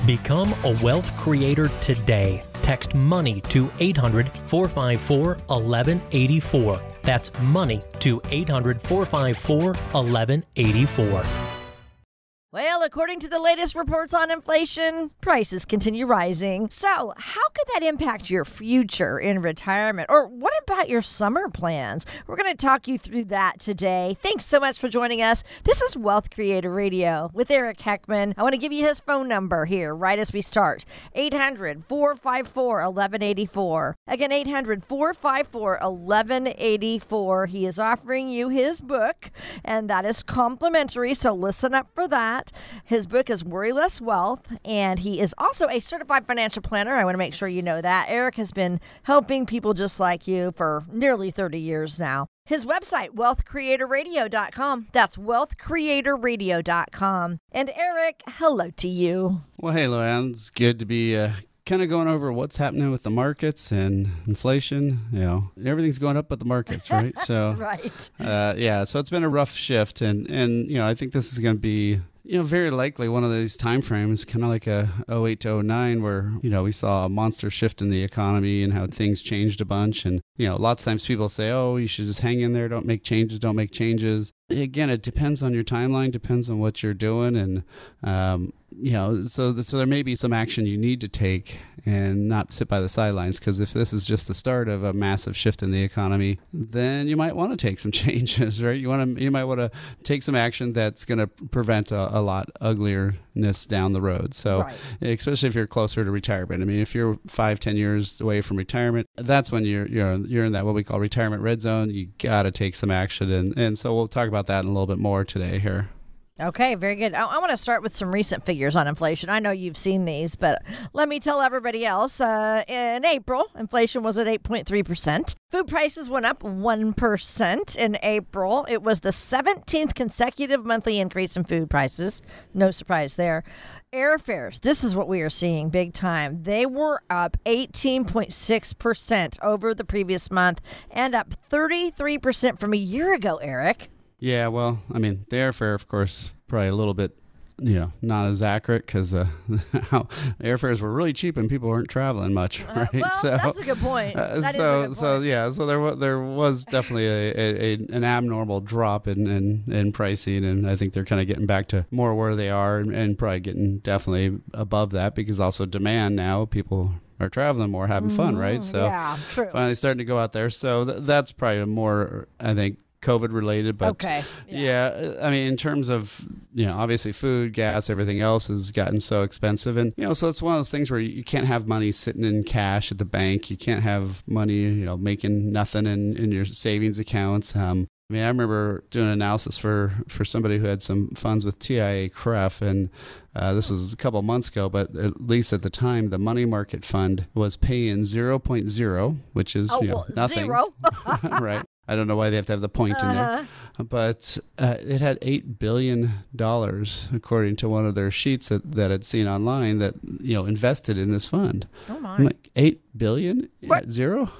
Become a wealth creator today. Text MONEY to 800-454-1184. That's MONEY to 800-454-1184. Well, according to the latest reports on inflation, prices continue rising. So, how could that impact your future in retirement? Or what about your summer plans? We're going to talk you through that today. Thanks so much for joining us. This is Wealth Creator Radio with Eric Heckman. I want to give you his phone number here right as we start. 800-454-1184. Again, 800-454-1184. He is offering you his book, and that is complimentary, so listen up for that. His book is Worry Less Wealth, and he is also a certified financial planner. I want to make sure you know that. Eric has been helping people just like you for nearly 30 years now. His website, wealthcreatorradio.com. That's wealthcreatorradio.com. And Eric, hello to you. Well, hey, Luann. It's good to be kind of going over what's happening with the markets and inflation. You know, everything's going up but the markets, right? So, right. So it's been a rough shift, and you know, I think this is going to be, you know, very likely one of these time frames, kind of like a 08 to 09, where, you know, we saw a monster shift in the economy and how things changed a bunch. And, you know, lots of times people say, oh, you should just hang in there, don't make changes. Again, it depends on your timeline, depends on what you're doing. And, you know, so there may be some action you need to take and not sit by the sidelines, because if this is just the start of a massive shift in the economy, then you might want to take some changes, right? You might want to take some action that's going to prevent a lot uglierness down the road. So, right. Especially if you're closer to retirement. I mean, if you're 5-10 years away from retirement, that's when you're in that what we call retirement red zone. You got to take some action, and so we'll talk about that in a little bit more today here. Okay, very good. I want to start with some recent figures on inflation. I know you've seen these, but let me tell everybody else. In April, inflation was at 8.3%. Food prices went up 1% in April. It was the 17th consecutive monthly increase in food prices. No surprise there. Airfares, this is what we are seeing big time. They were up 18.6% over the previous month and up 33% from a year ago, Eric. Yeah, well, I mean, the airfare, of course, probably a little bit, you know, not as accurate, because airfares were really cheap and people weren't traveling much, right? Well, that's a good point. So there was definitely an abnormal drop in pricing, and I think they're kind of getting back to more where they are, and probably getting definitely above that, because also demand now, people are traveling more, having fun, right? So yeah, true. Finally starting to go out there. So that's probably more, I think, COVID related, but okay. Yeah, I mean, in terms of, you know, obviously food, gas, everything else has gotten so expensive, and, you know, so it's one of those things where you can't have money sitting in cash at the bank. You can't have money, you know, making nothing in your savings accounts. I mean, I remember doing an analysis for somebody who had some funds with TIAA-CREF, and this was a couple of months ago, but at least at the time, the money market fund was paying 0.0, which is nothing. Zero. Right. I don't know why they have to have the point in there. But it had $8 billion, according to one of their sheets that I'd seen online, that, you know, invested in this fund. Oh, my. I'm like, $8 billion at zero?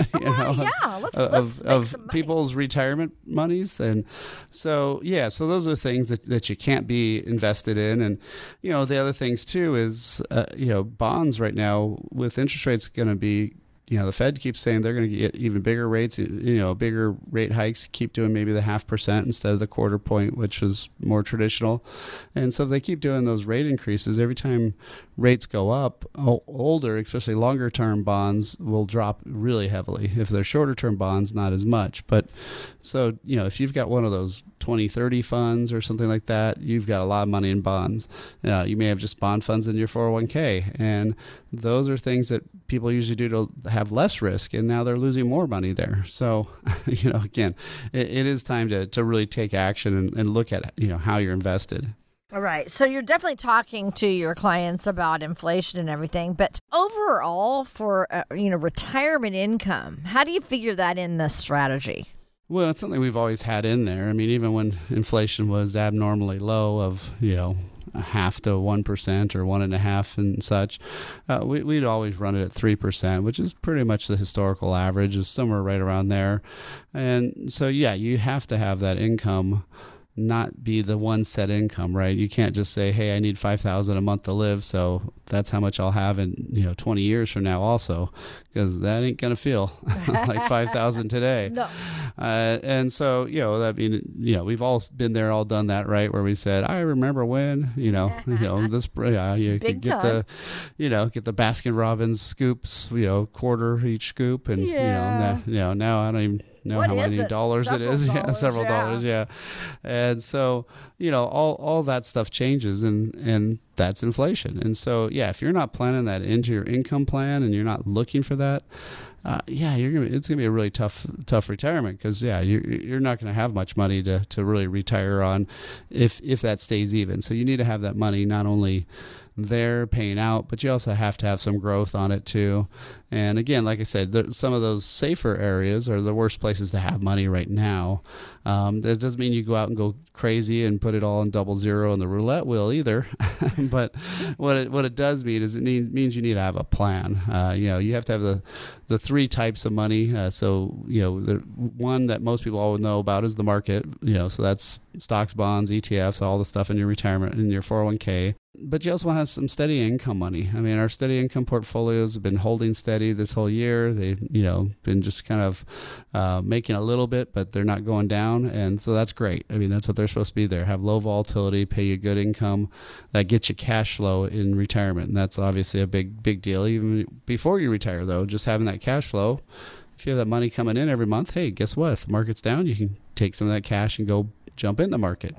Let's of some money. People's retirement monies. And so, yeah, so those are things that you can't be invested in. And, you know, the other things, too, is, you know, bonds right now with interest rates going to be, you know, the Fed keeps saying they're going to get even bigger rates, you know, bigger rate hikes, keep doing maybe the 0.5% instead of the 0.25 point, which was more traditional. And so if they keep doing those rate increases, every time rates go up, older, especially longer term bonds will drop really heavily. If they're shorter term bonds, not as much. But so, you know, if you've got one of those 20-30 funds or something like that, you've got a lot of money in bonds. You may have just bond funds in your 401k. And those are things that people usually do to have less risk, and now they're losing more money there. So, you know, again, it is time to really take action and look at, you know, how you're invested. All right. So you're definitely talking to your clients about inflation and everything, but overall for, retirement income, how do you figure that in the strategy? Well, it's something we've always had in there. I mean, even when inflation was abnormally low of, you know, 0.5 to 1% or 1.5% and such, we'd always run it at 3%, which is pretty much the historical average, is somewhere right around there. And so, yeah, you have to have that income not be the one set income, right? You can't just say, hey, I need $5,000 a month to live, so that's how much I'll have in 20 years from now also, because that ain't going to feel like $5,000 today. No. And so, we've all been there, all done that, right? Where we said, I remember when, this, you Big could get time. get the Baskin Robbins scoops, quarter each scoop. And, now I don't even know What how is many it? dollars it is. Several dollars, Several yeah. dollars. Yeah. And so, all that stuff changes, and that's inflation. And so, if you're not planning that into your income plan and you're not looking for that, it's gonna be a really tough retirement, because you're not gonna have much money to really retire on if that stays even. So you need to have that money not only there paying out, but you also have to have some growth on it too. And again, like I said, some of those safer areas are the worst places to have money right now. That doesn't mean you go out and go crazy and put it all in 0 on the roulette wheel either. But what it does mean is it means you need to have a plan. You have to have the three types of money. The one that most people all know about is the market. So that's stocks, bonds, ETFs, all the stuff in your retirement, in your 401k. But you also want to have some steady income money. I mean, our steady income portfolios have been holding steady this whole year. They've, been just kind of making a little bit, but they're not going down. And so that's great. I mean, that's what they're supposed to be there. Have low volatility, pay you good income that gets you cash flow in retirement. And that's obviously a big deal. Even before you retire, though, just having that cash flow. If you have that money coming in every month, hey, guess what? If the market's down, you can take some of that cash and go jump in the market.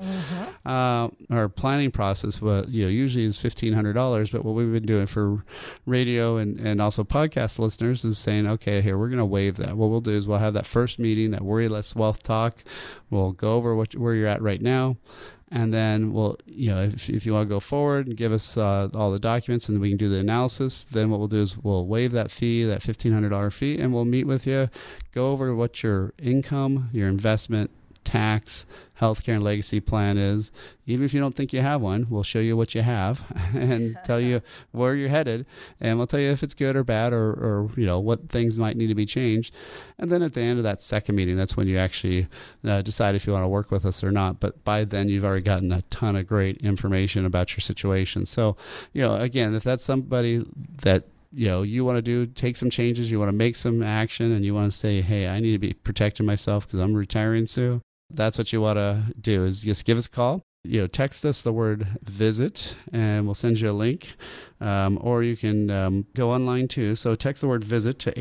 Our planning process, usually is $1,500, but what we've been doing for radio and also podcast listeners is saying, okay, here, we're going to waive that. What we'll do is we'll have that first meeting, that Worry Less Wealth talk. We'll go over where you're at right now. And then we'll, if you want to go forward and give us all the documents, and we can do the analysis, then what we'll do is we'll waive that fee, that $1,500 fee, and we'll meet with you, go over what your income, your investment, tax, healthcare, and legacy plan is. Even if you don't think you have one, we'll show you what you have and tell you where you're headed, and we'll tell you if it's good or bad, or what things might need to be changed. And then at the end of that second meeting, that's when you actually decide if you want to work with us or not. But by then, you've already gotten a ton of great information about your situation. So, again, if that's somebody that you want to take some changes, you want to make some action, and you want to say, hey, I need to be protecting myself because I'm retiring soon. That's what you want to do, is just give us a call. Text us the word visit, and we'll send you a link. Or you can go online too. So text the word visit to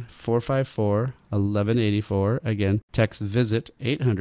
800-454-1184. Again, text visit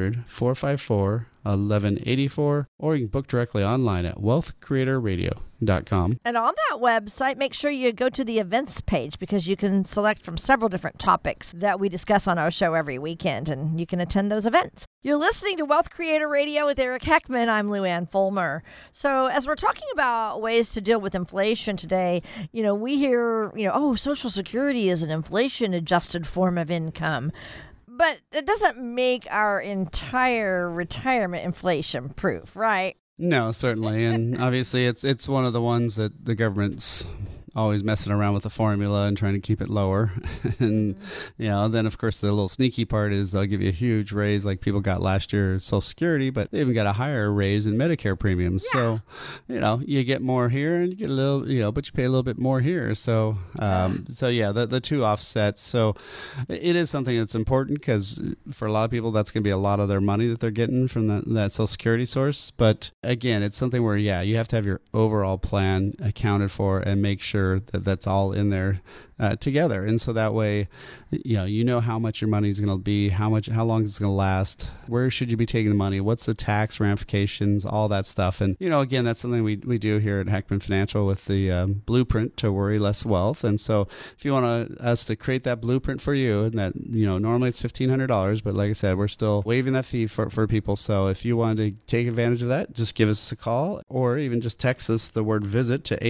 800-454-1184. Or you can book directly online at wealthcreatorradio.com. And on that website, make sure you go to the events page, because you can select from several different topics that we discuss on our show every weekend, and you can attend those events. You're listening to Wealth Creator Radio with Eric Heckman. I'm Lou Ann Fulmer. So as we're talking about ways to deal with inflation today, we hear, Social Security is an inflation-adjusted form of income. But it doesn't make our entire retirement inflation-proof, right? No, certainly. And obviously it's one of the ones that the government's always messing around with the formula and trying to keep it lower. And, then of course the little sneaky part is they'll give you a huge raise like people got last year, Social Security, but they even got a higher raise in Medicare premiums. Yeah. So, you get more here and you get a little, but you pay a little bit more here. So, the two offsets. So it is something that's important, because for a lot of people, that's going to be a lot of their money that they're getting from that Social Security source. But again, it's something where, you have to have your overall plan accounted for and make sure that that's all in there together. And so that way, how much your money is going to be, how long it's going to last, where should you be taking the money, what's the tax ramifications, all that stuff. And, again, that's something we do here at Heckman Financial with the blueprint to Worry Less Wealth. And so if you want us to create that blueprint for you, and that, normally it's $1,500, but like I said, we're still waiving that fee for people. So if you want to take advantage of that, just give us a call, or even just text us the word visit to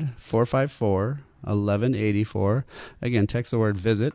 800-454-1184. Again, text the word visit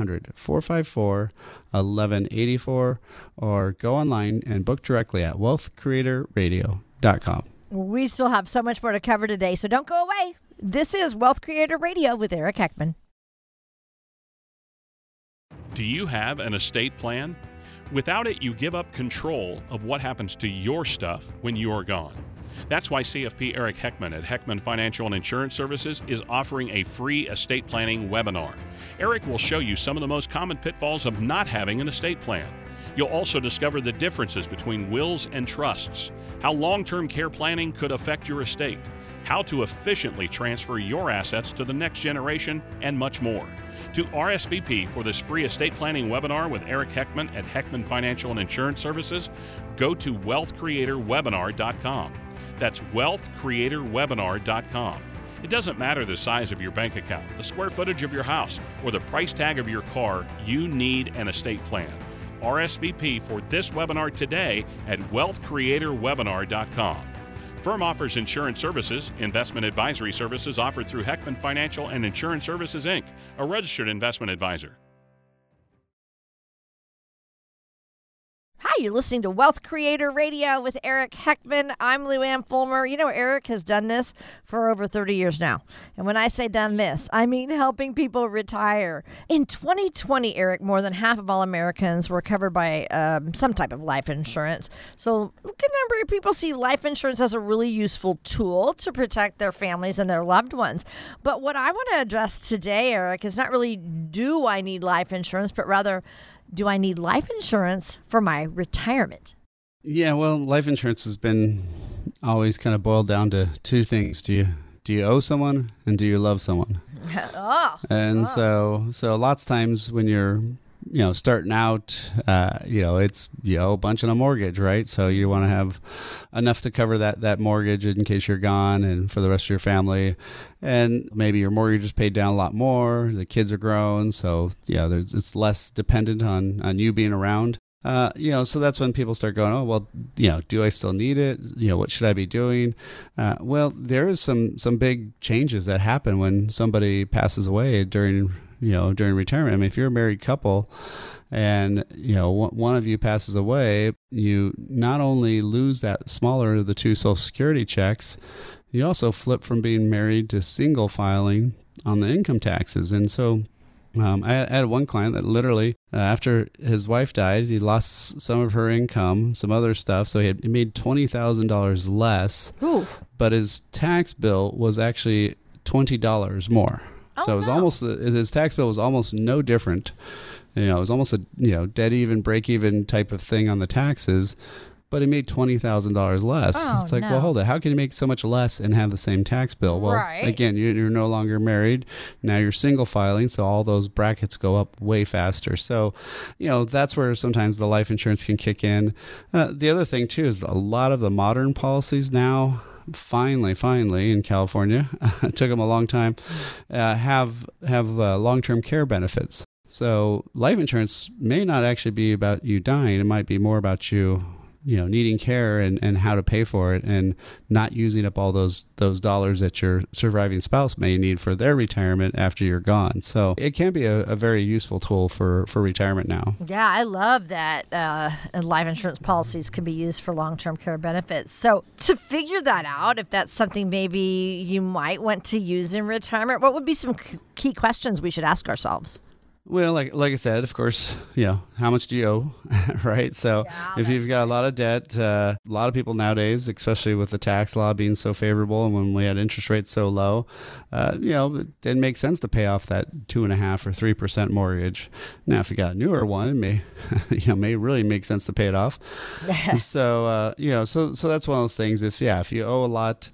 800-454-1184, or go online and book directly at wealthcreatorradio.com. We still have so much more to cover today, so don't go away. This is Wealth Creator Radio with Eric Heckman. Do you have an estate plan? Without it, you give up control of what happens to your stuff when you are gone. That's why CFP Eric Heckman at Heckman Financial and Insurance Services is offering a free estate planning webinar. Eric will show you some of the most common pitfalls of not having an estate plan. You'll also discover the differences between wills and trusts, how long-term care planning could affect your estate, how to efficiently transfer your assets to the next generation, and much more. To RSVP for this free estate planning webinar with Eric Heckman at Heckman Financial and Insurance Services, go to wealthcreatorwebinar.com. That's wealthcreatorwebinar.com. It doesn't matter the size of your bank account, the square footage of your house, or the price tag of your car, you need an estate plan. RSVP for this webinar today at wealthcreatorwebinar.com. Firm offers insurance services, investment advisory services offered through Heckman Financial and Insurance Services, Inc., a registered investment advisor. Hi, you're listening to Wealth Creator Radio with Eric Heckman. I'm Lou Ann Fulmer. You know, Eric has done this for over 30 years now. And when I say done this, I mean helping people retire. In 2020, Eric, more than half of all Americans were covered by some type of life insurance. So a good number of people see life insurance as a really useful tool to protect their families and their loved ones. But what I want to address today, Eric, is not really do I need life insurance, but rather, do I need life insurance for my retirement? Yeah, well, life insurance has been always kind of boiled down to two things. Do you owe someone, and do you love someone? So lots of times when you're starting out, it's you owe a bunch on a mortgage, right? So you want to have enough to cover that mortgage in case you're gone and for the rest of your family. And maybe your mortgage is paid down a lot more. The kids are grown, so it's less dependent on you being around. So that's when people start going, oh, well, do I still need it? What should I be doing? Well, there is some big changes that happen when somebody passes away during retirement. I mean, if you're a married couple and, one of you passes away, you not only lose that smaller of the two Social Security checks, you also flip from being married to single filing on the income taxes. And so I had one client that literally, after his wife died, he lost some of her income, some other stuff. So he made $20,000 less, Oof. But his tax bill was actually $20 more. So it was his tax bill was almost no different. It was almost a dead even, break even type of thing on the taxes, but he made $20,000 less. It's like, well, hold it. How can you make so much less and have the same tax bill? Well, Again, you're no longer married. Now you're single filing, so all those brackets go up way faster. So, that's where sometimes the life insurance can kick in. The other thing, too, is a lot of the modern policies now, finally in California, it took them a long time, have long-term care benefits. So life insurance may not actually be about you dying. It might be more about you needing care and how to pay for it and not using up all those dollars that your surviving spouse may need for their retirement after you're gone. So it can be a very useful tool for retirement now. Yeah, I love that life insurance policies can be used for long-term care benefits. So to figure that out, if that's something maybe you might want to use in retirement, what would be some key questions we should ask ourselves? Well, like I said, of course, how much do you owe, right? So if you've got a lot of debt, a lot of people nowadays, especially with the tax law being so favorable and when we had interest rates so low, it didn't make sense to pay off that 2.5% or 3% mortgage. Now, if you got a newer one, it may, may really make sense to pay it off. So, so that's one of those things. If you owe a lot,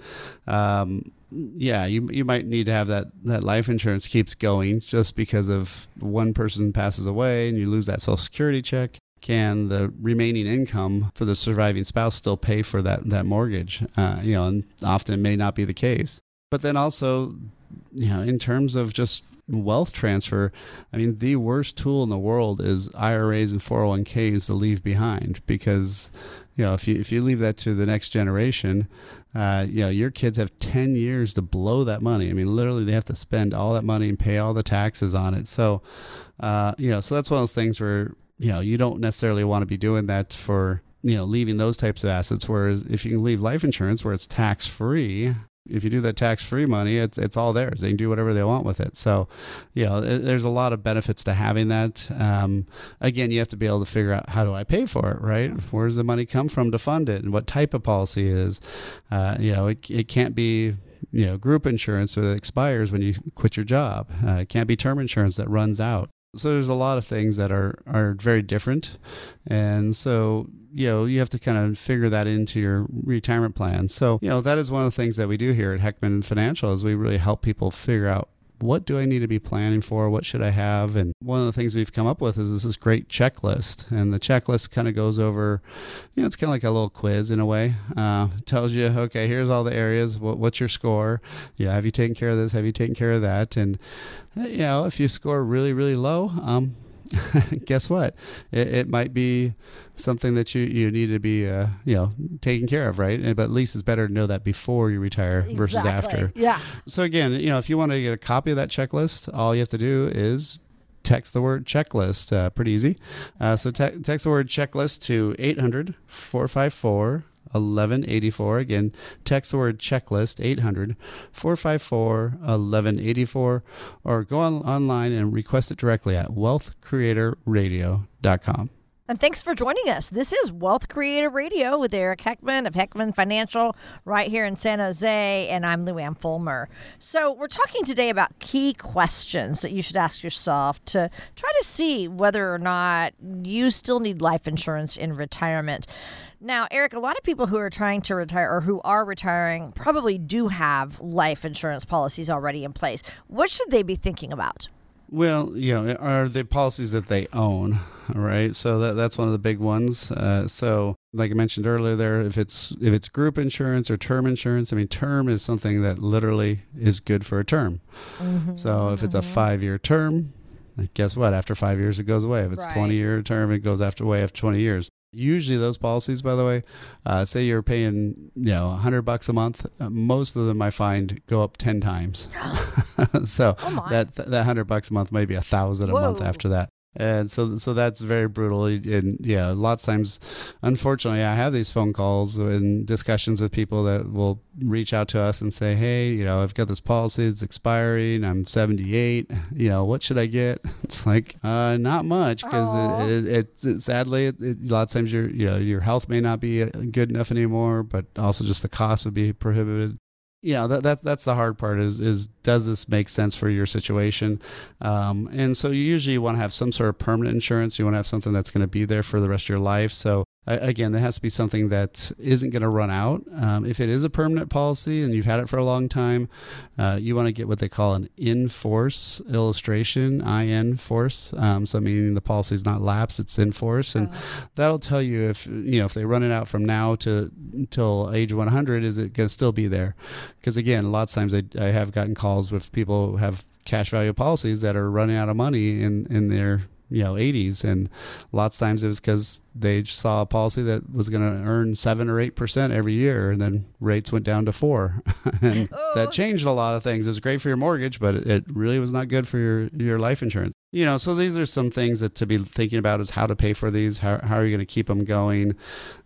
you might need to have that life insurance keeps going just because of one person passes away and you lose that Social Security check. Can the remaining income for the surviving spouse still pay for that mortgage? And often it may not be the case. But then also, in terms of just wealth transfer, I mean, the worst tool in the world is IRAs and 401ks to leave behind because, if you leave that to the next generation, your kids have 10 years to blow that money. I mean, literally they have to spend all that money and pay all the taxes on it. So, so that's one of those things where, you don't necessarily want to be doing that for, leaving those types of assets. Whereas if you can leave life insurance where it's tax free, If you do that tax-free money, it's all theirs. They can do whatever they want with it. So, there's a lot of benefits to having that. Again, you have to be able to figure out, how do I pay for it, right? Where does the money come from to fund it, and what type of policy is? It can't be group insurance that expires when you quit your job. It can't be term insurance that runs out. So there's a lot of things that are very different. And so, you have to kind of figure that into your retirement plan. So, that is one of the things that we do here at Heckman Financial is we really help people figure out, what do I need to be planning for? What should I have? And one of the things we've come up with is this great checklist. And the checklist kind of goes over, it's kind of like a little quiz in a way. Tells you, okay, here's all the areas. What's your score? Have you taken care of this? Have you taken care of that? And, if you score really, really low, guess what? It might be something that you need to be, taken care of, right? But at least it's better to know that before you retire versus after. Yeah. So again, if you want to get a copy of that checklist, all you have to do is text the word checklist. Pretty easy. So text the word checklist to 800-454-1184. Again, text the word checklist, 800-454-1184, or go online and request it directly at wealthcreatorradio.com. And thanks for joining us. This is Wealth Creator Radio with Eric Heckman of Heckman Financial right here in San Jose, and I'm Lou Ann Fulmer. So we're talking today about key questions that you should ask yourself to try to see whether or not you still need life insurance in retirement. Now, Eric, a lot of people who are trying to retire or who are retiring probably do have life insurance policies already in place. What should they be thinking about? Well, are the policies that they own, right? So that's one of the big ones. So like I mentioned earlier there, if it's group insurance or term insurance, term is something that literally is good for a term. Mm-hmm, so if it's a 5-year term, guess what? After 5 years, it goes away. If it's 20-year term, it goes away after 20 years. Usually those policies, by the way, say you're paying, $100 a month, most of them I find go up 10 times. So that $100 a month may be $1,000 a month after that. And so that's very brutal. And lots of times, unfortunately, I have these phone calls and discussions with people that will reach out to us and say, hey, I've got this policy, it's expiring, I'm 78, what should I get? It's like, not much, because it sadly, lots of times your health may not be good enough anymore, but also just the cost would be prohibited. That's the hard part is does this make sense for your situation? And so you usually want to have some sort of permanent insurance. You want to have something that's going to be there for the rest of your life. So again, there has to be something that isn't going to run out. If it is a permanent policy and you've had it for a long time, you want to get what they call an in-force illustration, in-force. So meaning the policy is not lapsed, it's in force. And that'll tell you if they run it out from now till age 100, is it going to still be there? Because again, a lot of times I have gotten calls with people who have cash value policies that are running out of money in their 80s, and lots of times it was because they saw a policy that was going to earn 7 or 8% every year, and then rates went down to 4, and that changed a lot of things. It was great for your mortgage, but it really was not good for your life insurance. So these are some things that to be thinking about is how to pay for these. How are you going to keep them going?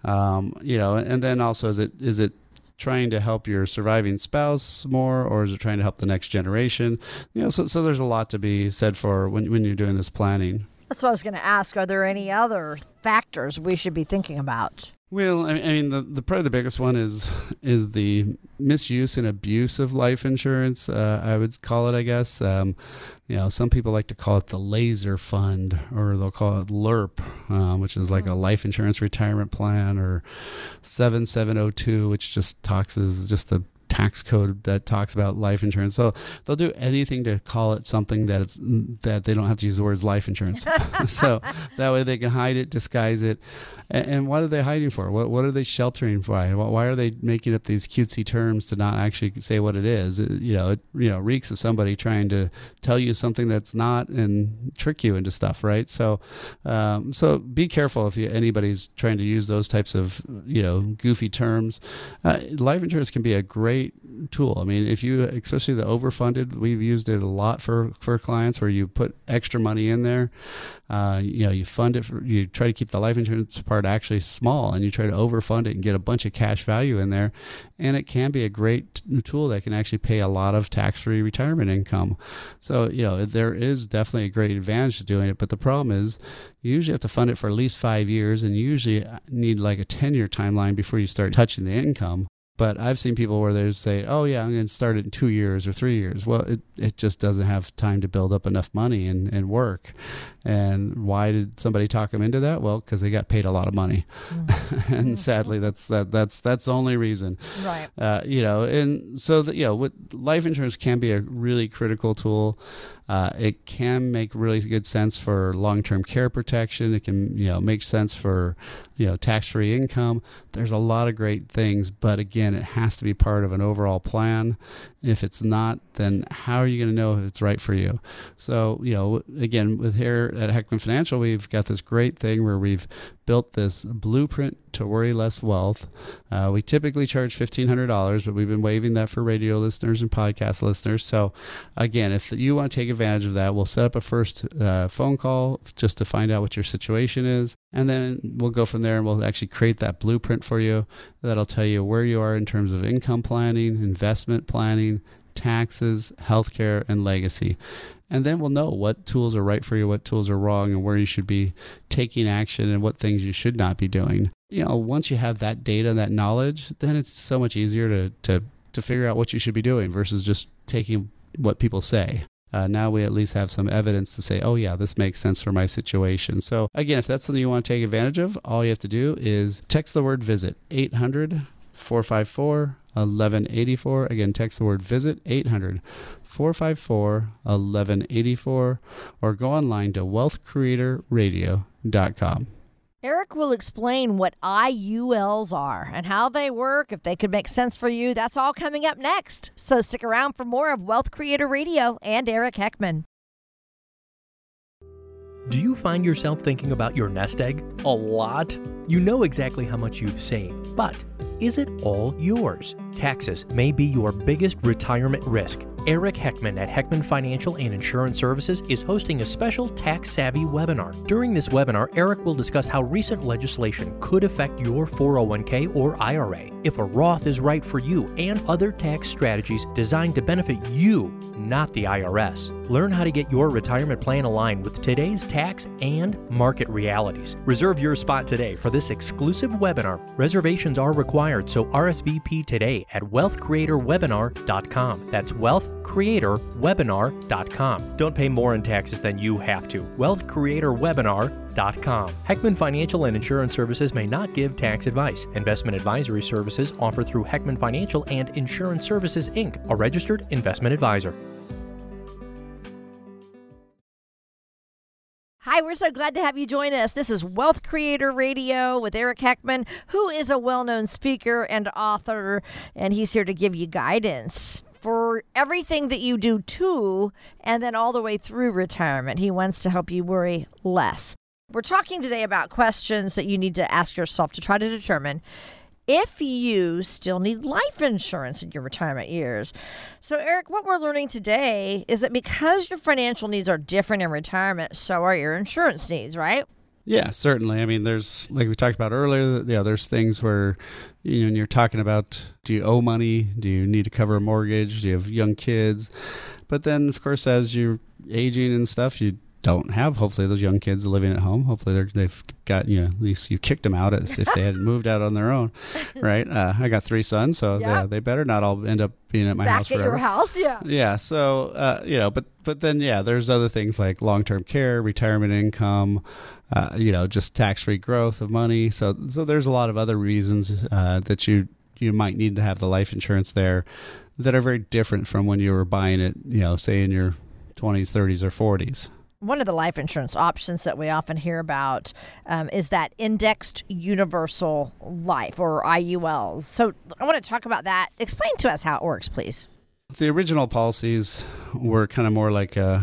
And then also is it trying to help your surviving spouse more, or is it trying to help the next generation? So there's a lot to be said for when you're doing this planning. That's what I was going to ask. Are there any other factors we should be thinking about? Well, the probably the biggest one is the misuse and abuse of life insurance. I would call it, I guess. Some people like to call it the laser fund, or they'll call it LIRP, which is like a life insurance retirement plan, or 7702, which just is just a tax code that talks about life insurance. So they'll do anything to call it something that they don't have to use the words life insurance. So that way they can hide it, disguise it. And what are they hiding for? What are they sheltering for? Why are they making up these cutesy terms to not actually say what it is? It reeks of somebody trying to tell you something that's not and trick you into stuff, right? So be careful if anybody's trying to use those types of goofy terms. Life insurance can be a great great tool. I mean, if you, especially the overfunded, we've used it a lot for clients where you put extra money in there. You fund it, you try to keep the life insurance part actually small, and you try to overfund it and get a bunch of cash value in there. And it can be a great tool that can actually pay a lot of tax-free retirement income. So, there is definitely a great advantage to doing it. But the problem is you usually have to fund it for at least 5 years, and you usually need like a 10-year timeline before you start touching the income. But I've seen people where they say, oh, yeah, I'm going to start it in 2 years or 3 years. Well, it just doesn't have time to build up enough money and work. And why did somebody talk them into that? Well, because they got paid a lot of money. Mm-hmm. And sadly, that's the only reason. Right. And so, with life insurance can be a really critical tool. It can make really good sense for long-term care protection. It can, make sense for, tax-free income. There's a lot of great things, but again, it has to be part of an overall plan. If it's not, then how are you going to know if it's right for you? So, again, with here at Heckman Financial, we've got this great thing where we've built this blueprint to worry less wealth. We typically charge $1,500, but we've been waiving that for radio listeners and podcast listeners. So again, if you want to take advantage of that, we'll set up a first phone call just to find out what your situation is. And then we'll go from there and we'll actually create that blueprint for you that'll tell you where you are in terms of income planning, investment planning, taxes, healthcare, and legacy. And then we'll know what tools are right for you, what tools are wrong, and where you should be taking action and what things you should not be doing. Once you have that data, that knowledge, then it's so much easier to figure out what you should be doing versus just taking what people say. Now we at least have some evidence to say, oh yeah, this makes sense for my situation. So again, if that's something you want to take advantage of, all you have to do is text the word VISIT, 800-454-1184. Again, text the word VISIT, 800-454-1184, or go online to wealthcreatorradio.com. Eric will explain what IULs are and how they work, if they could make sense for you. That's all coming up next. So stick around for more of Wealth Creator Radio and Eric Heckman. Do you find yourself thinking about your nest egg a lot? You know exactly how much you've saved, but is it all yours? Taxes may be your biggest retirement risk. Eric Heckman at Heckman Financial and Insurance Services is hosting a special tax-savvy webinar. During this webinar, Eric will discuss how recent legislation could affect your 401k or IRA, if a Roth is right for you, and other tax strategies designed to benefit you, not the IRS. Learn how to get your retirement plan aligned with today's tax and market realities. Reserve your spot today for this exclusive webinar. Reservations are required, so RSVP today at wealthcreatorwebinar.com. That's wealthcreatorwebinar.com. Don't pay more in taxes than you have to. wealthcreatorwebinar.com. Heckman Financial and Insurance Services may not give tax advice. Investment advisory services offered through Heckman Financial and Insurance Services, Inc., a registered investment advisor. Hi, we're so glad to have you join us. This is Wealth Creator Radio with Eric Heckman, who is a well-known speaker and author, and he's here to give you guidance for everything that you do to and then all the way through retirement. He wants to help you worry less. We're talking today about questions that you need to ask yourself to try to determine if you still need life insurance in your retirement years. So, Eric, what we're learning today is that because your financial needs are different in retirement, so are your insurance needs, right? Yeah, certainly. I mean, there's, like we talked about earlier, there's things where, you're talking about, do you owe money? Do you need to cover a mortgage? Do you have young kids? But then, of course, as you're aging and stuff, you don't have, hopefully, those young kids living at home. Hopefully they've got, at least you kicked them out if they hadn't moved out on their own, right? I got 3 sons, so they better not all end up being at my house forever. Back at your house, yeah. Yeah, so, but then, there's other things like long-term care, retirement income, just tax-free growth of money. So there's a lot of other reasons that you might need to have the life insurance there that are very different from when you were buying it, say in your 20s, 30s, or 40s. One of the life insurance options that we often hear about is that indexed universal life, or IULs. So I want to talk about that. Explain to us how it works, please. The original policies were kind of more like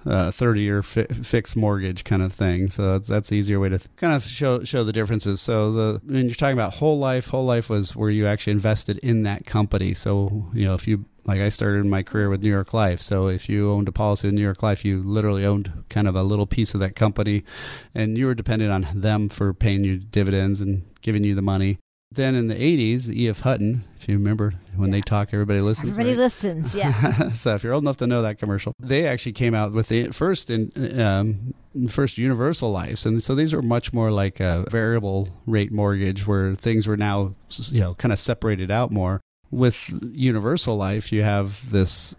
30-year fixed mortgage kind of thing. So that's the easier way to kind of show the differences. So when you're talking about whole life was where you actually invested in that company. So, if you, like I started my career with New York Life. So if you owned a policy with New York Life, you literally owned kind of a little piece of that company, and you were dependent on them for paying you dividends and giving you the money. Then in the 80s, E.F. Hutton, if you remember, when they talk, everybody listens. Everybody listens, yes. So if you're old enough to know that commercial, they actually came out with the first universal lives. And so these are much more like a variable rate mortgage where things were now, kind of separated out more. With universal life, you have this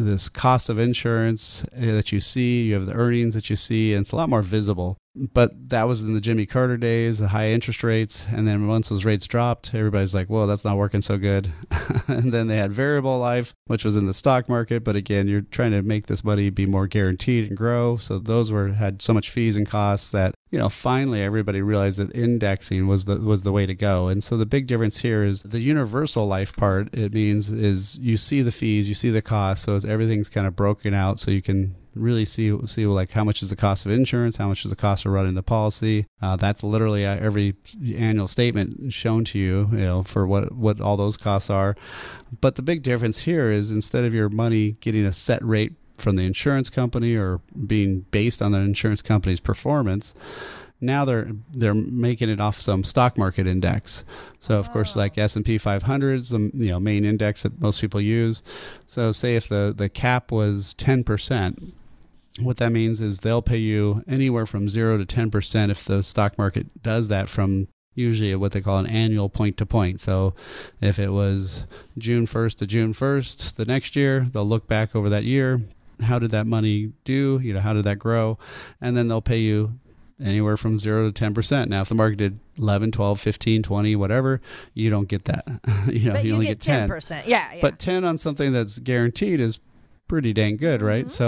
cost of insurance that you see, you have the earnings that you see, and it's a lot more visible. But that was in the Jimmy Carter days, the high interest rates. And then once those rates dropped, everybody's like, whoa, that's not working so good. And then they had variable life, which was in the stock market. But again, you're trying to make this money be more guaranteed and grow. So those had so much fees and costs that, finally everybody realized that indexing was the way to go. And so the big difference here is the universal life part. It means is you see the fees, you see the costs. So everything's kind of broken out so you can really see like how much is the cost of insurance, how much is the cost of running the policy. That's literally every annual statement shown to you, for what all those costs are. But the big difference here is instead of your money getting a set rate from the insurance company or being based on the insurance company's performance, now they're making it off some stock market index. So of course, like S&P 500 is the main index that most people use. So say if the cap was 10%. What that means is they'll pay you anywhere from 0 to 10% if the stock market does that from usually what they call an annual point to point. So if it was June 1st to June 1st the next year, they'll look back over that year. How did that money do? How did that grow? And then they'll pay you anywhere from 0 to 10%. Now, if the market did 11, 12, 15, 20, whatever, you don't get that. You only get 10%. Yeah. But 10 on something that's guaranteed is pretty dang good, right? Mm-hmm.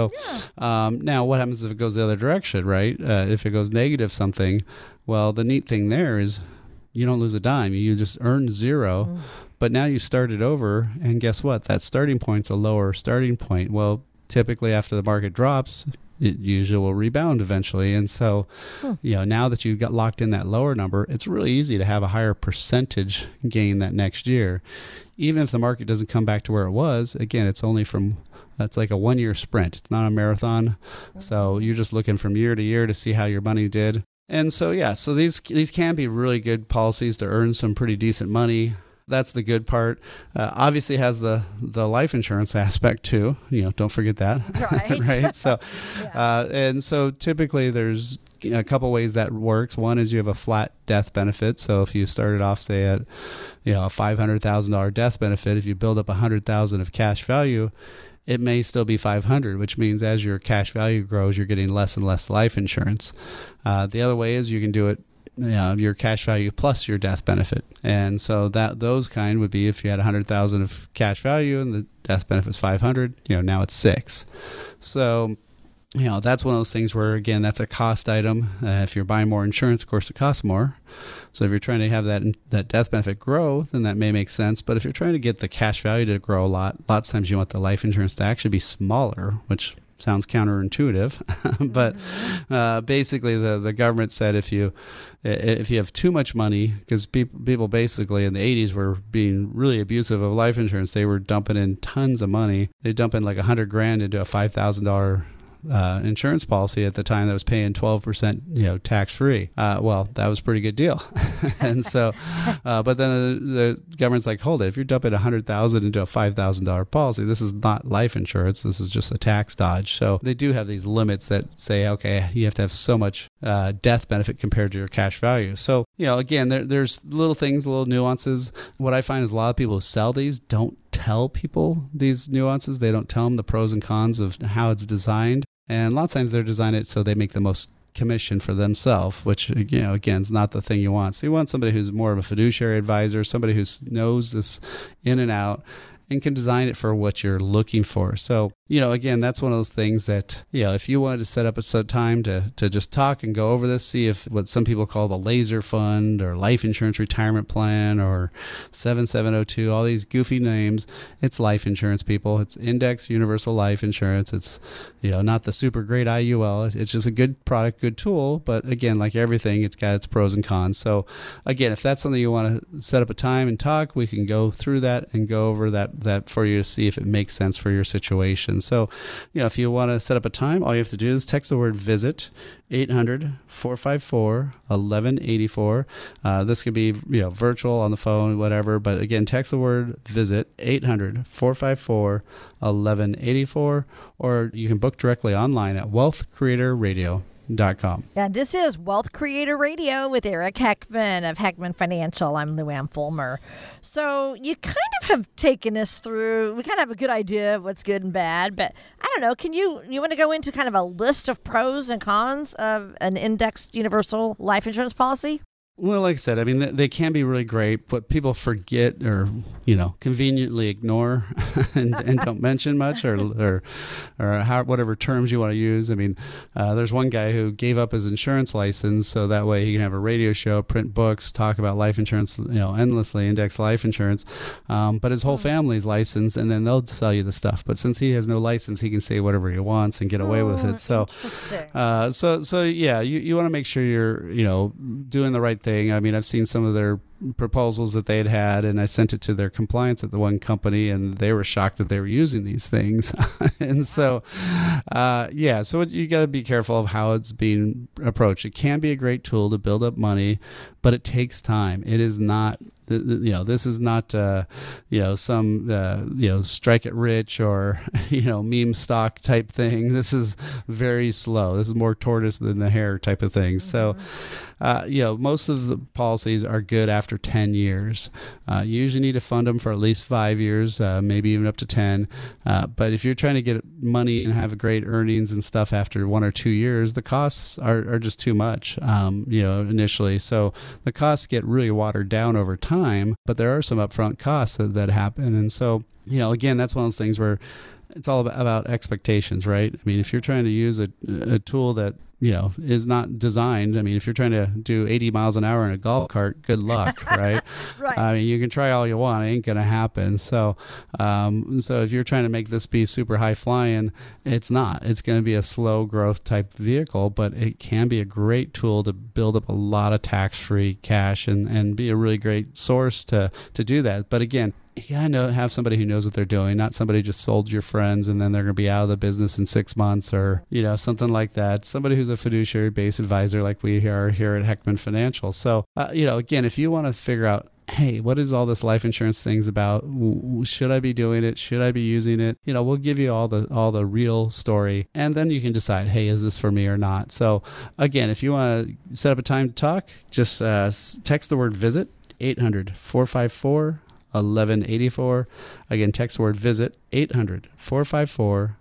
So now what happens if it goes the other direction, right? If it goes negative something, well, the neat thing there is you don't lose a dime. You just earn 0, but now you started over, and guess what? That starting point's a lower starting point. Well, typically after the market drops, it usually will rebound eventually. And so, now that you've got locked in that lower number, it's really easy to have a higher percentage gain that next year. Even if the market doesn't come back to where it was, again, it's like a 1-year sprint. It's not a marathon. So you're just looking from year to year to see how your money did. And so, so these can be really good policies to earn some pretty decent money. That's the good part. Obviously has the life insurance aspect too. Don't forget that. Right. Right. So, and so typically there's a couple ways that works. One is you have a flat death benefit. So if you started off, say at, a $500,000 death benefit, if you build up $100,000 of cash value, it may still be 500, which means as your cash value grows, you're getting less and less life insurance. The other way is you can do it, your cash value plus your death benefit. And so those kind would be if you had 100,000 of cash value and the death benefit is 500, now it's 6. So, that's one of those things where, again, that's a cost item. If you're buying more insurance, of course, it costs more. So if you're trying to have that death benefit grow, then that may make sense. But if you're trying to get the cash value to grow a lot, lots of times you want the life insurance to actually be smaller, which sounds counterintuitive. But basically, the government said if you have too much money, because people basically in the 80s were being really abusive of life insurance, they were dumping in tons of money. They dump in like $100,000 into a $5,000 insurance policy at the time that was paying 12%, tax free. Well, that was a pretty good deal. And so, but then the government's like, hold it, if you're dumping $100,000 into a $5,000 policy, this is not life insurance. This is just a tax dodge. So they do have these limits that say, okay, you have to have so much death benefit compared to your cash value. So, again, there's little things, little nuances. What I find is a lot of people who sell these don't tell people these nuances. They don't tell them the pros and cons of how it's designed. And a lot of times they're designing it so they make the most commission for themselves, which, again, is not the thing you want. So you want somebody who's more of a fiduciary advisor, somebody who knows this in and out and can design it for what you're looking for. So, again, that's one of those things that, if you wanted to set up a time to just talk and go over this, see if what some people call the laser fund or life insurance retirement plan or 7702, all these goofy names, it's life insurance, people. It's index universal life insurance. It's, not the super great IUL. It's just a good product, good tool. But again, like everything, it's got its pros and cons. So again, if that's something you want to set up a time and talk, we can go through that and go over that for you to see if it makes sense for your situation. So, if you want to set up a time, all you have to do is text the word visit, 800-454-1184. This could be, virtual, on the phone, whatever. But again, text the word visit, 800-454-1184, or you can book directly online at wealthcreatorradio.com. And this is Wealth Creator Radio with Eric Heckman of Heckman Financial. I'm Luann Fulmer. So you kind of have taken us through, we kind of have a good idea of what's good and bad, but I don't know, you want to go into kind of a list of pros and cons of an indexed universal life insurance policy? Well, like I said, I mean, they can be really great, but people forget or, conveniently ignore and don't mention much or whatever terms you want to use. I mean, there's one guy who gave up his insurance license so that way he can have a radio show, print books, talk about life insurance, endlessly, index life insurance. But his whole family's licensed, and then they'll sell you the stuff. But since he has no license, he can say whatever he wants and get away with it. So, interesting. So yeah, you want to make sure you're, doing the right thing. I mean, I've seen some of their proposals that they'd had, and I sent it to their compliance at the one company, and they were shocked that they were using these things. And so, so you got to be careful of how it's being approached. It can be a great tool to build up money, but it takes time. It is not, this is not, some, strike it rich or, meme stock type thing. This is very slow. This is more tortoise than the hare type of thing. So, most of the policies are good after 10 years. You usually need to fund them for at least 5 years, maybe even up to 10. But if you're trying to get money and have great earnings and stuff after 1 or 2 years, the costs are just too much, initially. So the costs get really watered down over time, but there are some upfront costs that happen. And so, again, that's one of those things where it's all about expectations, right? I mean, if you're trying to use a tool that, is not designed. I mean, if you're trying to do 80 miles an hour in a golf cart, good luck, right? Right. I mean, you can try all you want. It ain't going to happen. So if you're trying to make this be super high flying, it's not. It's going to be a slow growth type vehicle, but it can be a great tool to build up a lot of tax-free cash and be a really great source to do that. But again, you gotta have somebody who knows what they're doing, not somebody just sold your friends and then they're going to be out of the business in 6 months or, something like that. Somebody who's a fiduciary-based advisor like we are here at Heckman Financial. So, again, if you want to figure out, hey, what is all this life insurance things about? Should I be doing it? Should I be using it? We'll give you all the real story, and then you can decide, hey, is this for me or not? So, again, if you want to set up a time to talk, just text the word visit, 800-454-1184. Again, text the word visit, 800-454-1184,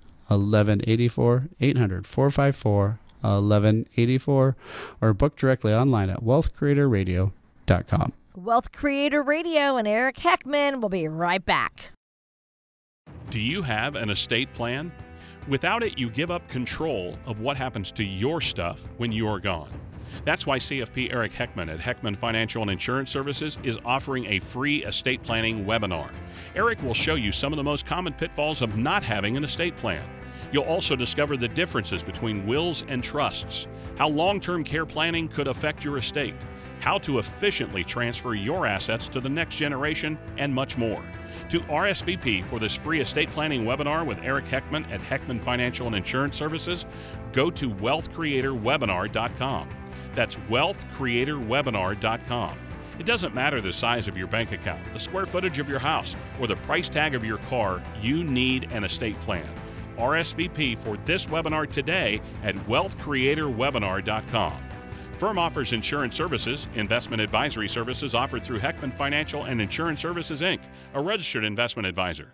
800-454-1184, or book directly online at wealthcreatorradio.com. Wealth Creator Radio and Eric Heckman will be right back. Do you have an estate plan? Without it, you give up control of what happens to your stuff when you are gone. That's why CFP Eric Heckman at Heckman Financial and Insurance Services is offering a free estate planning webinar. Eric will show you some of the most common pitfalls of not having an estate plan. You'll also discover the differences between wills and trusts, how long-term care planning could affect your estate, how to efficiently transfer your assets to the next generation, and much more. To RSVP for this free estate planning webinar with Eric Heckman at Heckman Financial and Insurance Services, go to wealthcreatorwebinar.com. That's wealthcreatorwebinar.com. It doesn't matter the size of your bank account, the square footage of your house, or the price tag of your car, you need an estate plan. RSVP for this webinar today at wealthcreatorwebinar.com. Firm offers insurance services, investment advisory services offered through Heckman Financial and Insurance Services, Inc., a registered investment advisor.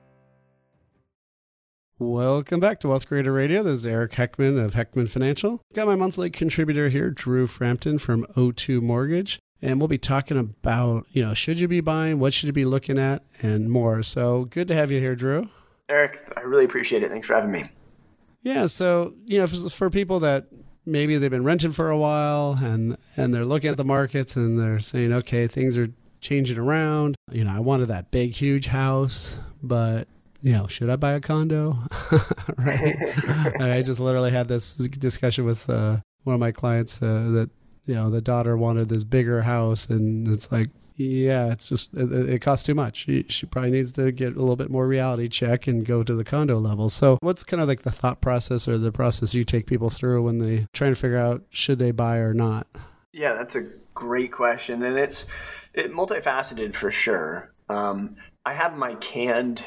Welcome back to Wealth Creator Radio. This is Eric Heckman of Heckman Financial. Got my monthly contributor here, Drew Frampton from O2 Mortgage. And we'll be talking about, should you be buying, what should you be looking at, and more. So good to have you here, Drew. Eric, I really appreciate it. Thanks for having me. Yeah. So, for people that maybe they've been renting for a while and they're looking at the markets and they're saying, okay, things are changing around. I wanted that big, huge house, but should I buy a condo? Right. I just literally had this discussion with one of my clients that, the daughter wanted this bigger house, and it's like, yeah, it's just, it costs too much. She probably needs to get a little bit more reality check and go to the condo level. So what's kind of like the thought process or the process you take people through when they trying to figure out should they buy or not? Yeah, that's a great question. And it's multifaceted for sure. I have my canned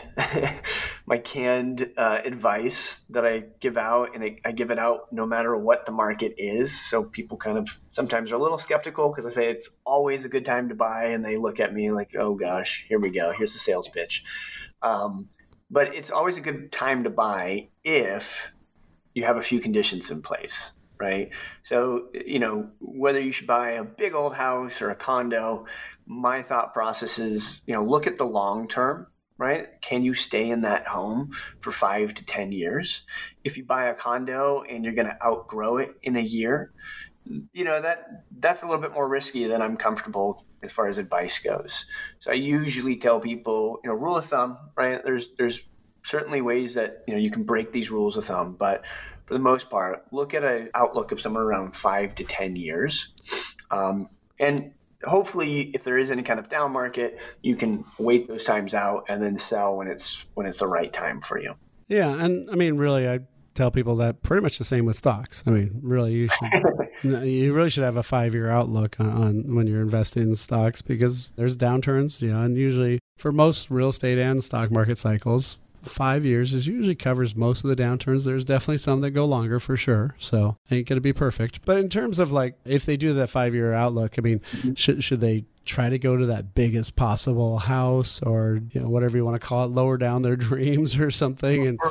advice that I give out, and I give it out no matter what the market is. So people kind of sometimes are a little skeptical because I say it's always a good time to buy, and they look at me like, oh gosh, here we go. Here's the sales pitch. But it's always a good time to buy if you have a few conditions in place, right? So, whether you should buy a big old house or a condo, my thought process is, look at the long term, right? Can you stay in that home for 5 to 10 years? If you buy a condo and you're going to outgrow it in a year, that's a little bit more risky than I'm comfortable as far as advice goes. So I usually tell people, rule of thumb, right? There's certainly ways that, you can break these rules of thumb, but for the most part, look at an outlook of somewhere around 5 to 10 years. And hopefully, if there is any kind of down market, you can wait those times out and then sell when it's the right time for you. Yeah, and I mean, really, I tell people that pretty much the same with stocks. I mean, really, you really should have a 5-year outlook on when you're investing in stocks, because there's downturns, and usually for most real estate and stock market cycles, 5 years usually covers most of the downturns. There's definitely some that go longer for sure. So ain't going to be perfect. But in terms of like, if they do that 5-year outlook, I mean, should they try to go to that biggest possible house, or, whatever you want to call it, lower down their dreams or something, and,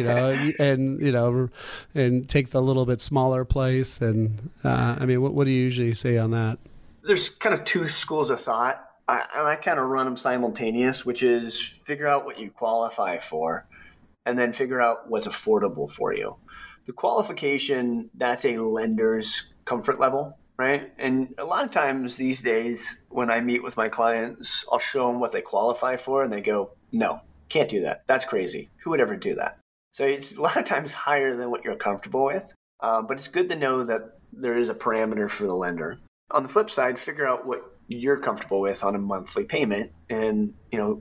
and take the little bit smaller place? And I mean, what do you usually say on that? There's kind of two schools of thought. I kind of run them simultaneous, which is figure out what you qualify for and then figure out what's affordable for you. The qualification, that's a lender's comfort level, right? And a lot of times these days when I meet with my clients, I'll show them what they qualify for and they go, no, can't do that. That's crazy. Who would ever do that? So it's a lot of times higher than what you're comfortable with, but it's good to know that there is a parameter for the lender. On the flip side, figure out what you're comfortable with on a monthly payment. And,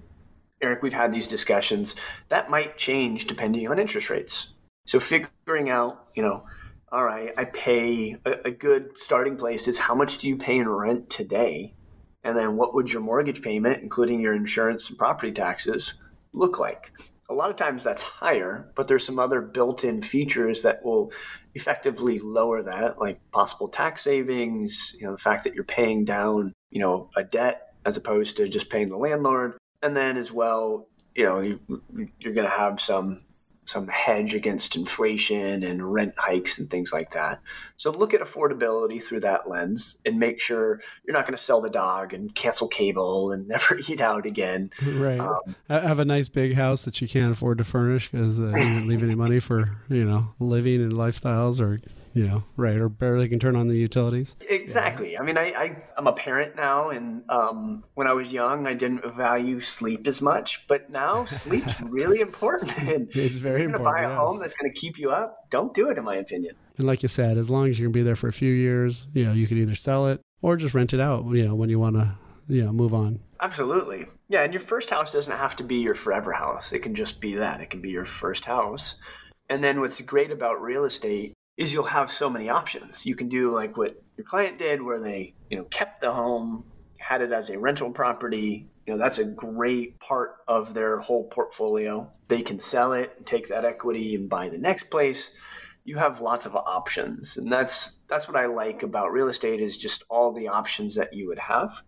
Eric, we've had these discussions that might change depending on interest rates. So figuring out, all right, I pay a good starting place is how much do you pay in rent today? And then what would your mortgage payment, including your insurance and property taxes, look like? A lot of times that's higher, but there's some other built-in features that will effectively lower that, like possible tax savings, the fact that you're paying down, a debt as opposed to just paying the landlord. And then as well, you're going to have some hedge against inflation and rent hikes and things like that. So look at affordability through that lens and make sure you're not going to sell the dog and cancel cable and never eat out again. Right. Have a nice big house that you can't afford to furnish because you didn't leave any money for, living and lifestyles, or, right, or barely can turn on the utilities. Exactly. Yeah. I mean, I'm a parent now, and when I was young, I didn't value sleep as much, but now sleep's really important. And it's very important. If you're going to buy a home that's going to keep you up, don't do it, in my opinion. And like you said, as long as you're going to be there for a few years, you could either sell it or just rent it out, when you want to, move on. Absolutely. Yeah. And your first house doesn't have to be your forever house. It can just be that. It can be your first house. And then what's great about real estate is you'll have so many options. You can do like what your client did, where they, kept the home, had it as a rental property. That's a great part of their whole portfolio. They can sell it, take that equity, and buy the next place. You have lots of options. And that's what I like about real estate, is just all the options that you would have.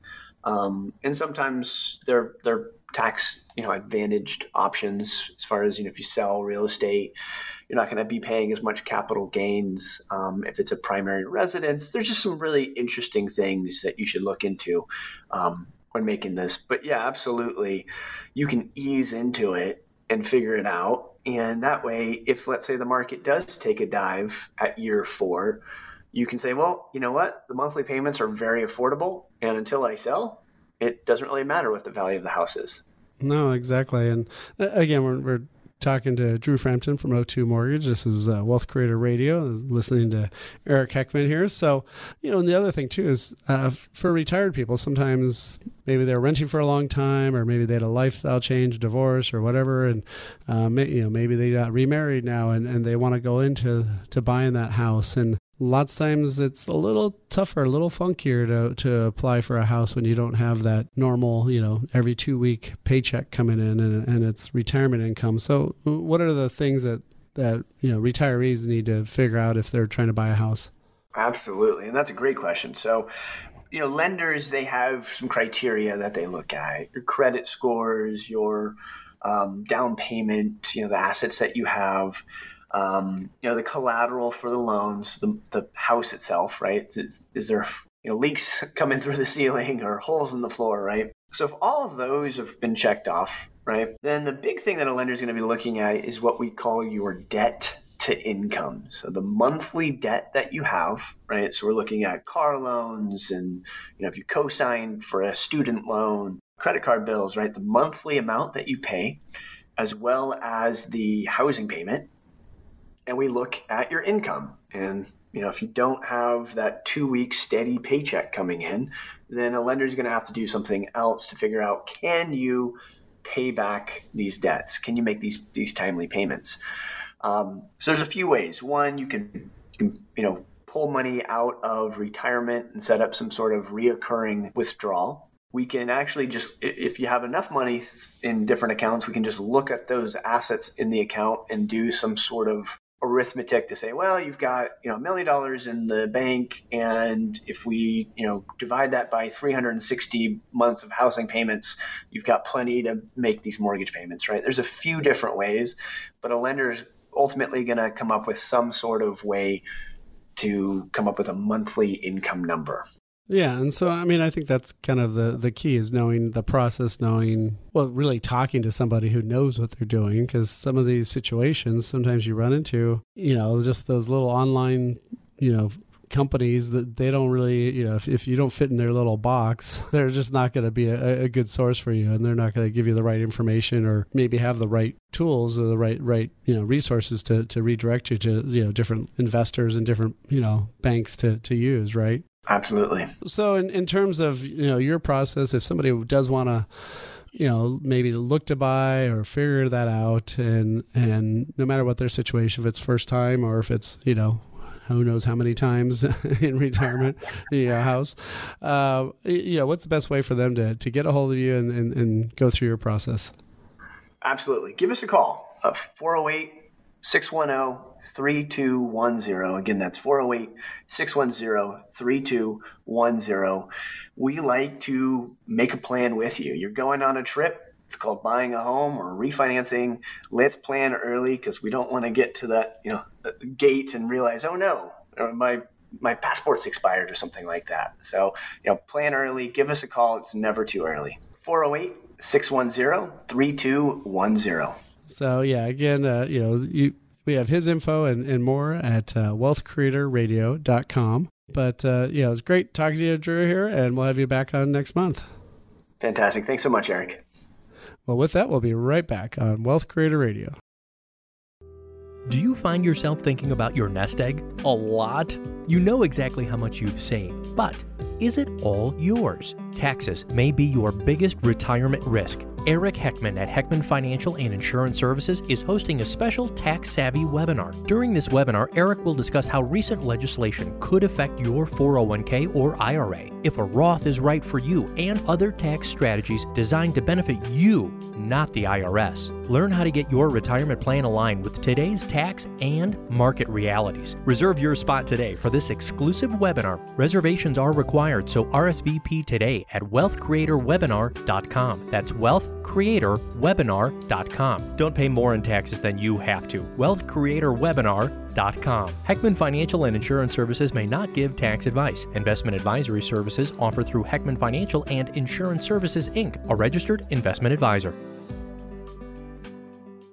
And sometimes they're tax, advantaged options as far as, if you sell real estate, you're not going to be paying as much capital gains. If it's a primary residence, there's just some really interesting things that you should look into when making this. But yeah, absolutely. You can ease into it and figure it out. And that way, if let's say the market does take a dive at year 4, you can say, well, you know what? The monthly payments are very affordable. And until I sell, it doesn't really matter what the value of the house is. No, exactly. And again, we're talking to Drew Frampton from O2 Mortgage. This is Wealth Creator Radio. Listening to Eric Heckman here. So, and the other thing too is for retired people, sometimes maybe they're renting for a long time, or maybe they had a lifestyle change, divorce, or whatever, and maybe they got remarried now, and they want to go into buying that house. And lots of times it's a little tougher, a little funkier to apply for a house when you don't have that normal, every 2-week paycheck coming in and it's retirement income. So what are the things that retirees need to figure out if they're trying to buy a house? Absolutely. And that's a great question. So, lenders, they have some criteria that they look at: your credit scores, your down payment, the assets that you have, the collateral for the loans, the house itself, right? Is there, leaks coming through the ceiling or holes in the floor, right? So if all of those have been checked off, right, then the big thing that a lender is going to be looking at is what we call your debt to income. So the monthly debt that you have, right? So we're looking at car loans and, if you co-signed for a student loan, credit card bills, right? The monthly amount that you pay, as well as the housing payment. And we look at your income. And, if you don't have that 2-week steady paycheck coming in, then a lender is going to have to do something else to figure out, can you pay back these debts? Can you make these timely payments? So there's a few ways. One, you can pull money out of retirement and set up some sort of reoccurring withdrawal. We can actually just, if you have enough money in different accounts, we can just look at those assets in the account and do some sort of arithmetic to say, well, you've got, $1 million in the bank. And if we, divide that by 360 months of housing payments, you've got plenty to make these mortgage payments, right? There's a few different ways, but a lender is ultimately going to come up with some sort of way to come up with a monthly income number. Yeah. And so, I think that's kind of the key, is knowing the process, really talking to somebody who knows what they're doing, because some of these situations, sometimes you run into, just those little online, companies that they don't really, if you don't fit in their little box, they're just not going to be a good source for you, and they're not going to give you the right information, or maybe have the right tools or the right resources to redirect you to different investors and different banks to use, right? Absolutely. So in terms of your process, if somebody does want to maybe look to buy or figure that out, and no matter what their situation, if it's first time or if it's who knows how many times in retirement, house, what's the best way for them to get a hold of you and go through your process? Absolutely. Give us a call, 408-610-3210. Again, that's 408-610-3210. We like to make a plan with you. You're going on a trip. It's called buying a home or refinancing. Let's plan early, because we don't want to get to that gate and realize, oh no, my passport's expired or something like that. So plan early. Give us a call. It's never too early. 408-610-3210. So yeah, again, we have his info and more at wealthcreatorradio.com. But it was great talking to you, Drew, here, and we'll have you back on next month. Fantastic. Thanks so much, Eric. Well, with that, we'll be right back on Wealth Creator Radio. Do you find yourself thinking about your nest egg a lot? You know exactly how much you've saved, but is it all yours? Taxes may be your biggest retirement risk. Eric Heckman at Heckman Financial and Insurance Services is hosting a special tax-savvy webinar. During this webinar, Eric will discuss how recent legislation could affect your 401k or IRA, if a Roth is right for you, and other tax strategies designed to benefit you, not the IRS. Learn how to get your retirement plan aligned with today's tax and market realities. Reserve your spot today for this exclusive webinar. Reservations are required, so RSVP today at wealthcreatorwebinar.com. That's wealthcreatorwebinar.com. Don't pay more in taxes than you have to. wealthcreatorwebinar.com. Heckman Financial and Insurance Services may not give tax advice. Investment advisory services offered through Heckman Financial and Insurance Services, Inc., a registered investment advisor.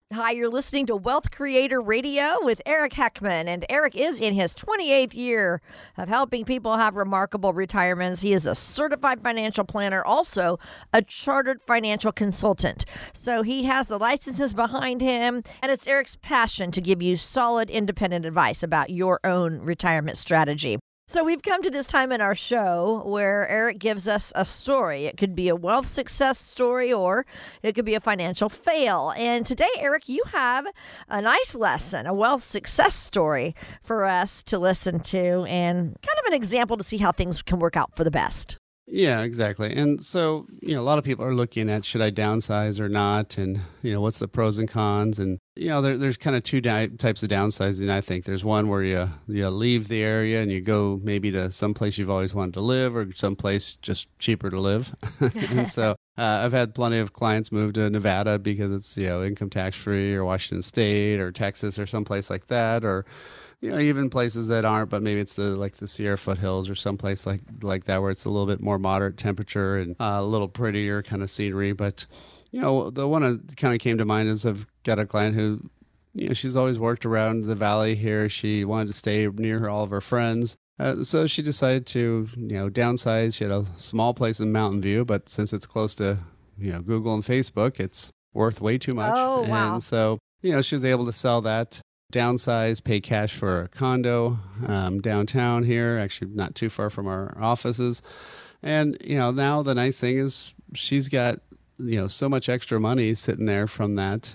Hi, you're listening to Wealth Creator Radio with Eric Heckman, and Eric is in his 28th year of helping people have remarkable retirements. He is a certified financial planner, also a chartered financial consultant. So he has the licenses behind him, and it's Eric's passion to give you solid, independent advice about your own retirement strategy. So we've come to this time in our show where Eric gives us a story. It could be a wealth success story or it could be a financial fail. And today, Eric, you have a nice lesson, a wealth success story for us to listen to and kind of an example to see how things can work out for the best. Yeah, exactly. And so, a lot of people are looking at, should I downsize or not? And, what's the pros and cons? And, there's kind of two types of downsizing, I think. There's one where you leave the area and you go maybe to some place you've always wanted to live or someplace just cheaper to live. And so I've had plenty of clients move to Nevada because it's, income tax free, or Washington State or Texas or someplace like that, or even places that aren't, but maybe it's the Sierra foothills or someplace like that where it's a little bit more moderate temperature and a little prettier kind of scenery. But, the one that kind of came to mind is I've got a client who, she's always worked around the valley here. She wanted to stay near all of her friends. So she decided to, downsize. She had a small place in Mountain View, but since it's close to, Google and Facebook, it's worth way too much. Oh, wow. And so, she was able to sell that, downsize, pay cash for a condo downtown here, actually not too far from our offices. And, now the nice thing is she's got, so much extra money sitting there from that,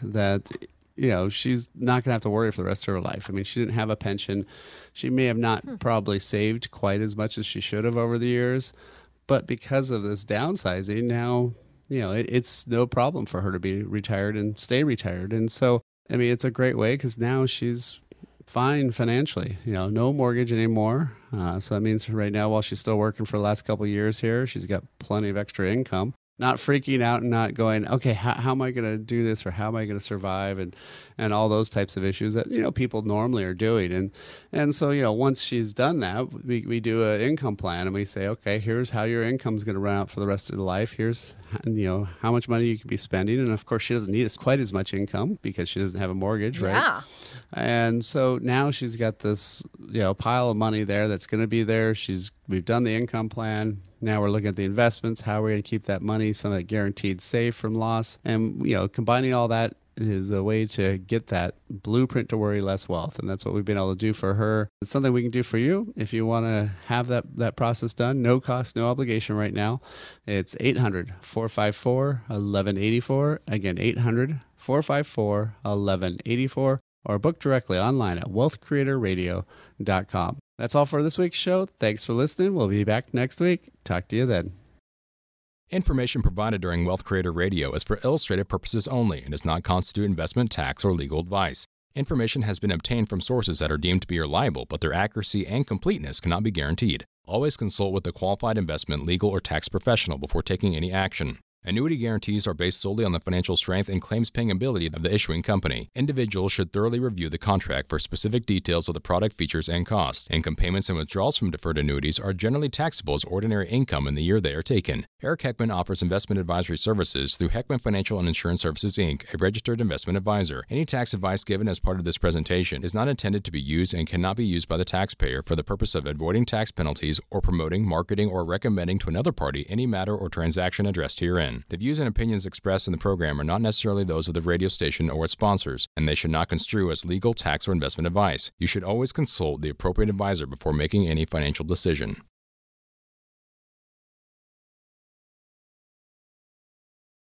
she's not going to have to worry for the rest of her life. I mean, she didn't have a pension. She may have not probably saved quite as much as she should have over the years. But because of this downsizing, now, it's no problem for her to be retired and stay retired. And so, I mean, it's a great way because now she's fine financially, no mortgage anymore. So that means right now, while she's still working for the last couple of years here, she's got plenty of extra income. Not freaking out and not going, okay, how am I going to do this or how am I going to survive and all those types of issues that, people normally are doing. And so, once she's done that, we do an income plan and we say, okay, here's how your income's going to run out for the rest of the life. Here's, how much money you can be spending. And of course, she doesn't need quite as much income because she doesn't have a mortgage, right? Yeah. And so now she's got this, pile of money there that's going to be there. We've done the income plan. Now we're looking at the investments, how we're going to keep that money, some of that guaranteed safe from loss. And, combining all that is a way to get that blueprint to worry less wealth. And that's what we've been able to do for her. It's something we can do for you if you want to have that process done. No cost, no obligation right now. It's 800-454-1184. Again, 800-454-1184. Or book directly online at wealthcreatorradio.com. That's all for this week's show. Thanks for listening. We'll be back next week. Talk to you then. Information provided during Wealth Creator Radio is for illustrative purposes only and does not constitute investment, tax, or legal advice. Information has been obtained from sources that are deemed to be reliable, but their accuracy and completeness cannot be guaranteed. Always consult with a qualified investment, legal, or tax professional before taking any action. Annuity guarantees are based solely on the financial strength and claims-paying ability of the issuing company. Individuals should thoroughly review the contract for specific details of the product features and costs. Income payments and withdrawals from deferred annuities are generally taxable as ordinary income in the year they are taken. Eric Heckman offers investment advisory services through Heckman Financial and Insurance Services, Inc., a registered investment advisor. Any tax advice given as part of this presentation is not intended to be used and cannot be used by the taxpayer for the purpose of avoiding tax penalties or promoting, marketing, or recommending to another party any matter or transaction addressed herein. The views and opinions expressed in the program are not necessarily those of the radio station or its sponsors, and they should not construe as legal, tax, or investment advice. You should always consult the appropriate advisor before making any financial decision.